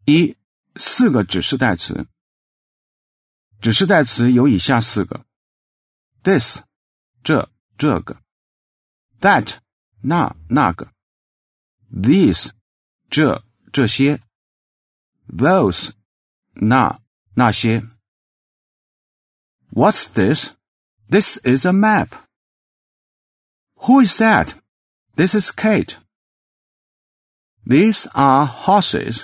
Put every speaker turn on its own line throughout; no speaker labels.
一、4个指示代词。指示代词有以下4个 ：this 这个 ，that 那个 ，these 这些 ，those 那些。What's this? This is a map. Who is that? This is Kate. These are horses.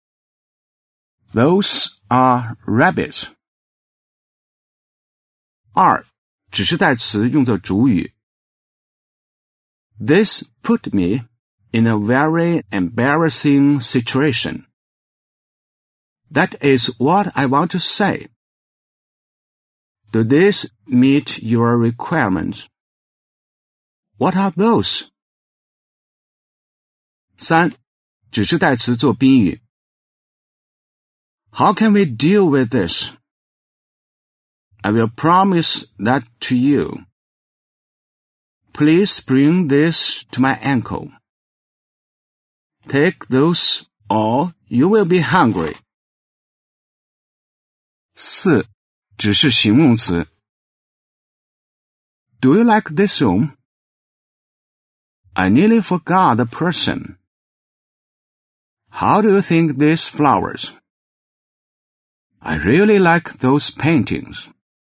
Those are rabbits. 2. 指示代词用作主语。This put me in a very embarrassing situation. That is what I want to say. Do these meet your requirements? What are those? 3. 指示代词做宾语。How can we deal with this? I will promise that to you. Please bring this to my ankle. Take those or you will be hungry. 4. 指示形容词。Do you like this room? I nearly forgot the person. How do you think these flowers? I really like those paintings.